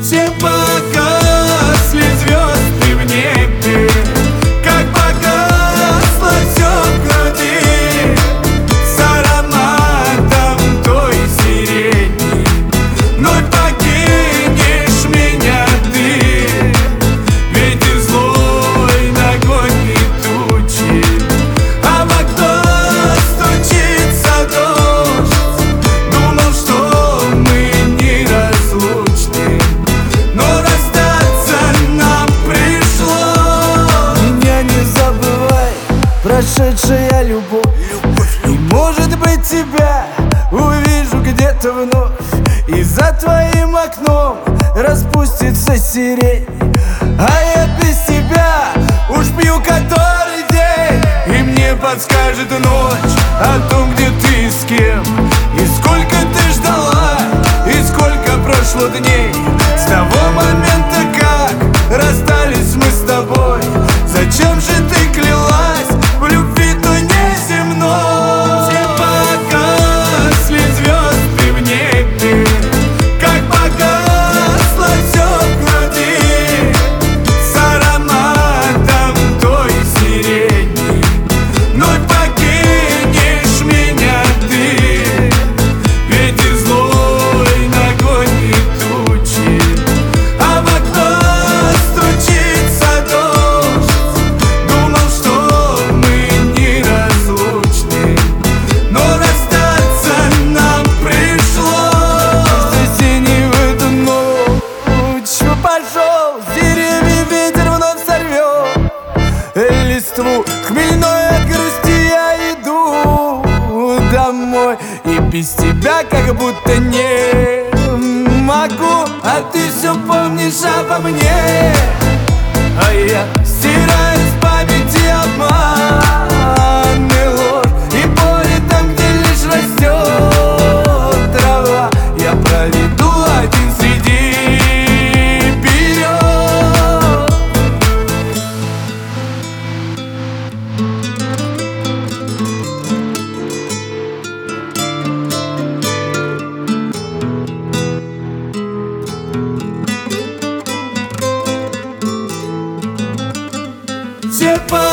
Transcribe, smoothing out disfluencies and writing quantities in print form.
Все погасли звезды в небе, как погасло все в груди, с ароматом той сирени. Вновь покинешь меня ты, ветер злой нагонит тучи, а в окно стучится дождь. Думал, что мы неразлучны, но расстаться нам пришлось. Меня не забывай, прошедшая любовь, и может быть тебя увижу где-то вновь, и за твоим окном распустится сирень, а я без тебя уж пью который день. И мне подскажет ночь о том, где ты с кем, и сколько ты ждала, и сколько прошло дней с того момента, как расстались мы с тобой. Зачем же ты клялась в любви той неземной? Все погасли звезды в небе, как погасло все в груди, с ароматом той сирени. Вновь покинешь меня ты, ветер злой нагонит тучи, а в окно стучится дождь. Думал, что мы неразлучны, но расстаться нам пришлось. Осенний в эту ночь пошел, с деревьев ветер вновь сорвет листву. Хмельной от грусти я иду домой, и без тебя как будто не могу. А ты все помнишь обо мне, а я стираю с памяти обман и ложь, и поле там, где лишь растет трава, я проведу один среди берез. Все